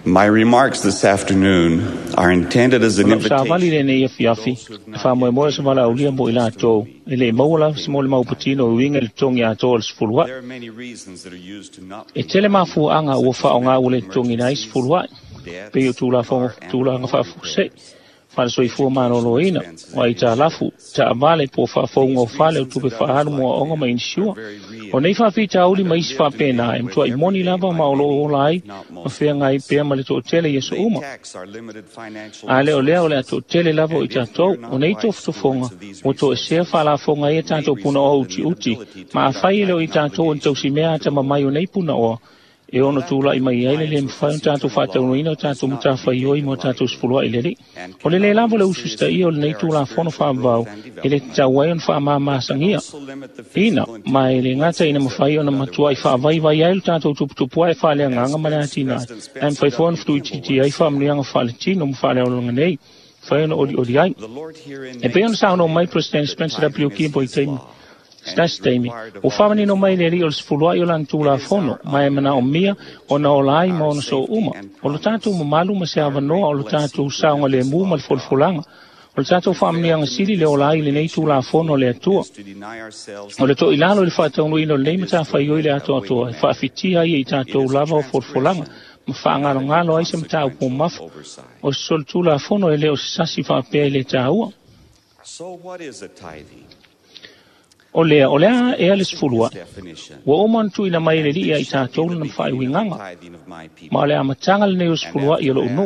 My remarks this afternoon are intended as an invitation. There are many reasons that are used to not Falsoifua manoloina wa ita lafu ta vale po fa fongo fale tu be fa halu mo ongo ma insure o nei fa fita uli ma isfa pena em tu ai moni lava ma olo olai ma fe ngai pe ma le to tele yeso uma ale ole to tele lava o ita to o nei to fonga o to se fa la fonga e tanto puna o uti ma fa ile o ita to to simea ta ma mai o nei puna o e ono tula i mai ele le mfai tanto fata uno ino tanto muta fai oi mo tanto spulua ile li o le lavo le ususta i o le nei tula fono fa vau ele tawai on fa ma sangia ina ma ele ngata ina mafai ona matua i fa vai ele tanto tupu ai fa le nganga ma le atina em fai fon ftu ti ai fa mnianga fa le tino mfa le o nei fai ona odi ai e pe on sa no mai president Spencer W. Kimbo i temi Stastemi o famani no mai le ri o sfulua i o lan tula fono mai mana o mia o na o lai ma ono so uma o lo tatu mo malu ma se avanoa o lo tatu saunga le mu ma le folfolanga o lo tatu famani anga sili le o lai le nei tula fono le atua o le to ilalo le whataunu ino le neimata whai oi le atua atua e whaafitia i tatu lava o folfolanga ma whaangalo ngalo ai se mta upo mafu o sol tula fono e le o sasi whapea le taua. So what is a tithing? O lea e alis fulua. Wa oman tu ina mai le ria i tātou na mwhai winganga. Ma lea matanga le neus fulua i alo unu.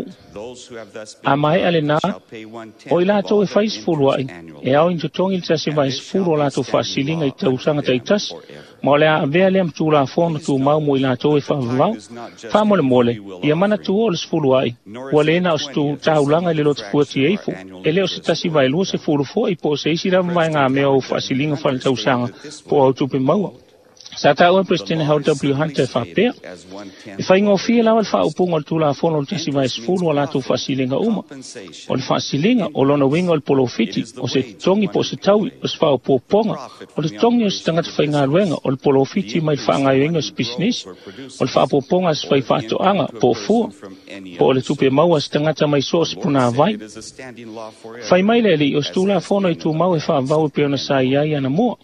A mai ale nā, o i lātou e whais fulua i, e au into tongi le tasi mai fulua lātou whasilinga i tausanga taitas, ma lea a vea lea mtu la fono tu mau mo i lātou e whawau. Whamole mole, i a mana tu o le fulua i, wa le na o stu taulanga i le lotu fuati eifu, e leo se tasi vai lua se fulu fo i po se isi rama mai ngā mea o whasilinga whale tausanga po au tupe maua. Sa tau e President Howard W. Hunter whapea. E whai ngō fia lawa le whaupunga le tula fono le tasi vai sfulu o lātou whasilinga uma. O le whasilinga o lona winga o le polofiti o se tongi po se taui o se whao pōponga. O le tongi o se tangata whai ngā ruenga o le polofiti mai whaangai winga o se business. O le whao pōponga se whai whatoanga po fua. Po le tupe maua se tangata mai so se puna vai. Whai mai le li o se tula fono i tu mau e whaavau e peona sa iai ana mua.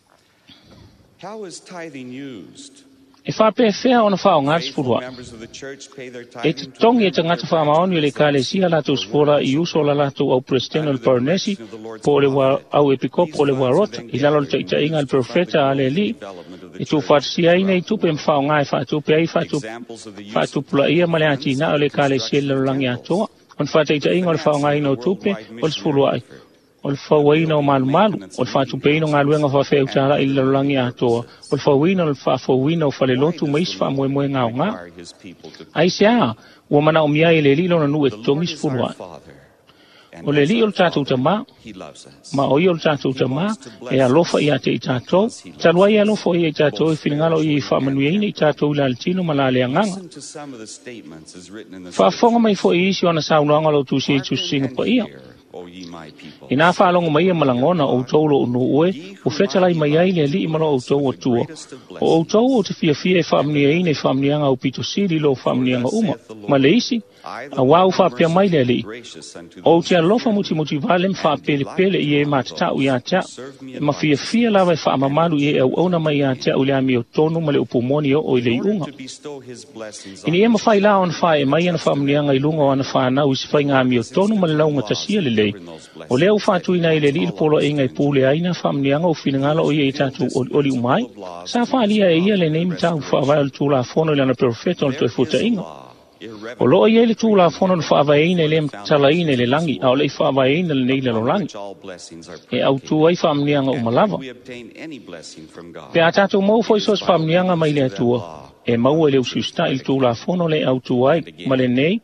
How is tithing used? E whape whea ona whao ngāri spurua. E te tongi e te ngata wha maonu le ka le sia lātou spura i uso la lātou au President al Parnesi po le wa au epiko po le wa rota i lalo le taita inga al profeta ale li e tu whatsia ina i tupe mwhao ngai whatupe ai whatupula ia male ati na o le ka le sia lalangi atoa on whataita inga o le whao ngai no tupe o le spurua ai. O le whauaina o malu, o le whatupeina o ngā luenga whawheu tāra i lalangi atoa, o le whauaina o le whawhauina o whale lotu mais whamoe ngā o ngā. Ai se a, ua mana o mia i le li lona nu e tongis furua. O le li o le tātou ta mā, ma o i o le tātou ta mā, e alofa i ate i tātou, talua i alofa i tātou e whingalo i whamanueina i tātou i laltino ma la lea nganga. Whaafonga mai fo i isi o na saunanga lo tu se tu Singapore ia. Ina whaalonga mai e malangona o taulo o nuue, o whetalai mai ai le li imano o tau o tua. O tau o te fia e whaamnia ina e whaamnianga o pito siri lo whaamnianga uma. Ma le isi, a wau whapea mai le li. O te alofa muti vale mwhapele pele i e matatau i a tea. Ma fia lawa e whaamamalu i e au auna mai i a tea u le ami o tonu ma le upomoni o i le iunga. Ini e mawhai la on whae e mai ana whaamnianga i lunga o ana whanau i se whai ngā ami o tonu ma le launga tasia le lei. O leo whātui nei le li polo e ngai pūle aina whamnianga o whinangala o i e tātou o li umai. Sa whaalia e ia le neimi tāu whaavai o le tūla whono le ana profeta o le toi futa inga. O loa i e le tūla whono le whaavai ina le talaine le langi, au le whaavai ina le nei le lo langi. E au tū ai whamnianga o malava. Pe a tātou mau whoisos whamnianga mai le atua. E mau e le ususta il tūla whono le au tū ai, ma le nei.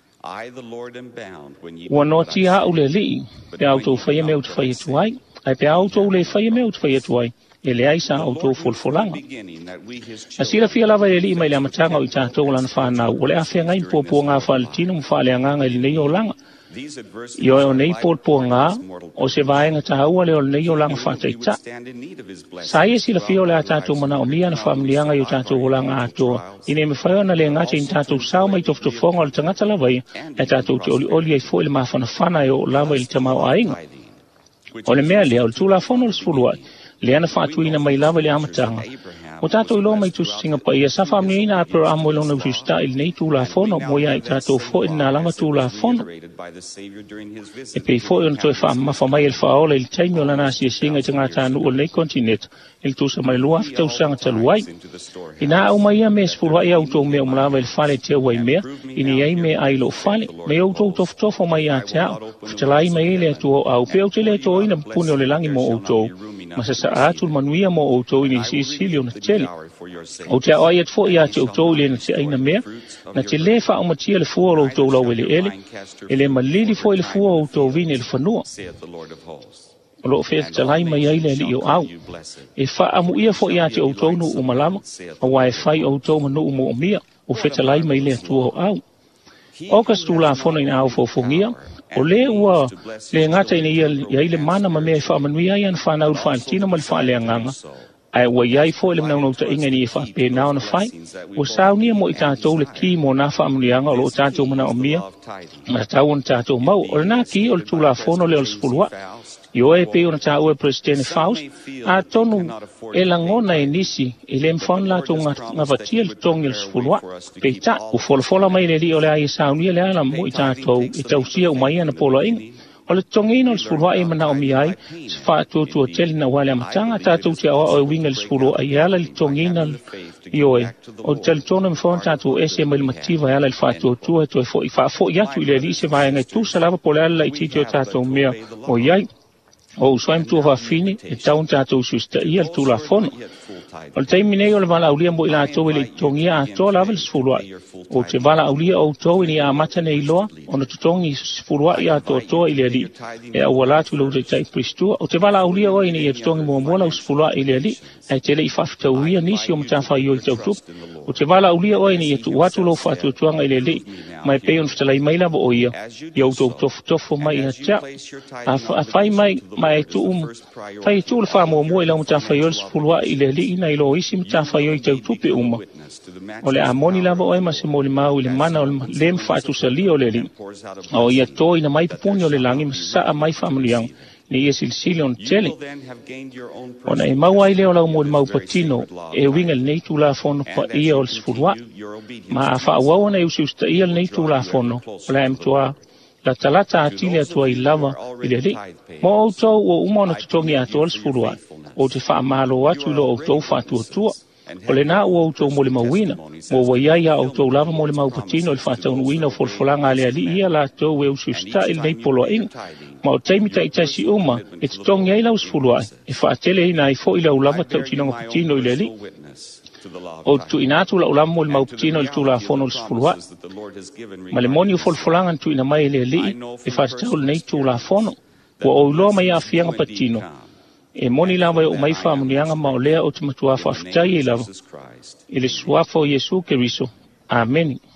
Ua noti a ule li, pe auto whaia mea utu whaia tuai, ai pe auto ule whaia mea utu whaia tuai, e le aisa auto folfolanga. A sila fia lava e li mai le amatanga o i tātou lana whanau, o le awhia ngai mpōpua ngā whaalitino mwhale anganga ili nei o langa, Io e o nei polponga o se vaenga tahaua le o nei o langa whataita. Sa ia sila fio le a tātou mana o mia na whamlianga i o tātou o langa atoa. Ine me whaiona le ngate in tātou sao mai toftofonga o le tangata lawai e tātou te oli oli ai fo le mawhana whana e o lawa i le tamau ainga. O le mea lea o le tūla whono le sfuluai. Le ana whaatuina mai lawa le amatanga. O tātou ilo mai tusinga pa ia sa whamni ina apera amo ilo na ususta il nei tūla whono mo ia i tātou fo ina langa tūla whono. E pei fo i on toi wha mai el whaola il taimi o lana si singa i tangata anu o nei kontinet il tūsa mai lua fitau sanga taluai. Ina au mai ia me spulwa ia auto me o mlawa il whale te wai mea ini ai me ailo whale me auto tofo mai a te ao fitalai mai ele atu au pe au te le to ina pune o le langi mo auto masa sa atul manuia mo auto ini si silio na tele o te au ai fo ia te auto le na te aina mea na te le wha o matia le fua o auto lau ele malili fo ele fua o auto vini le whanua o lo fe talai mai ai le li o au e fa amu ia fo ia te auto no o malama o wa e fai auto manu mo mia o fe talai mai le tu o au o ka stula fo na au fo fongia o le ua le ngata ina ia ile mana ma me fa manu ia an fa na u fa tino mal fa le nganga ai wa ia fo le na no ta inga ni fa pe na on fai o sau ni mo ita to le ki mo na fa manu anga lo ta to mana o mia ma ta un ta to mau o na ki o tula fo no le o spulwa Io e pe ona ta ue presidente Faust a tonu e langona e nisi e le mfon la to nga vatia le tong il sfulwa pe ta u folfola mai le li o le ai sauni le ala mo ita to e tausia o mai na polo ing o le tongina il sfulwa e mana o mi ai se fa tu hotel na wale matanga ta tu te o winga il sfulwa ai ala le tongina io e o tel tono mfon ta tu ese mal mativa ala il fa tu e fo ya tu le li se vai nga tu salava polala i titio ta to mia o iai o soim tu va fini e taun tātou susta ia tu la fono o le taimi nei o le vala aulia mo i la tau le tongia a toa lawa le sfulua o te vala aulia o tau ini a mata nei loa o na tutongi sfulua i a toa i le ali e a wala tu lau te tai pristua o te vala aulia o ini i a tutongi mua mua lau sfulua i le ali e te le i whafitau ia nisi o matafa i o i tau tup o te vala aulia o ini i a tu watu lau whatu tuanga i le ali mai pe on ftalai mai lava o ia i au tofo mai i a tia a fai mai fai tu le fa mo i lau matafa i o le sfulua i le ali ina i lo isi matafa i o i tau tupe uma o le amoni lava o e ma se mo le mau i le mana o le mfatu sa li o le li o ia to ina mai pupuni o le langi ma sa a mai familiang ni ia silsili on tele o na e mau ai leo lau mo le mau patino e winga le neitu la fono pa ia o le sfulua ma a fa wau na usi usta ia le neitu la fono o le amtua la talata atile atua i lava i le li mo autou o umona tutongi atua le sfulua o te wha malo atu lo autou whatuatua o le nā ua autou mo le mauina mo waiai a autou lava mo le maupatino i le whataunuina o folfolanga ale ali ia la tau e usi usta il nei polo ing ma o taimi taitasi uma e te tongi ai lau sfulua e whaatele ina i fo i lau lava tau tinonga patino i le li o tu inatu la ulamo le maupatino i tula fono le sfulua ma le moni o folfolanga tu ina mai le li e whaatau le nei tula fono o uloa mai a fianga patino e moni lava o mai whamunianga ma o lea o te matua whaftai e lava. I le suafo Jesu Keriso. Amen.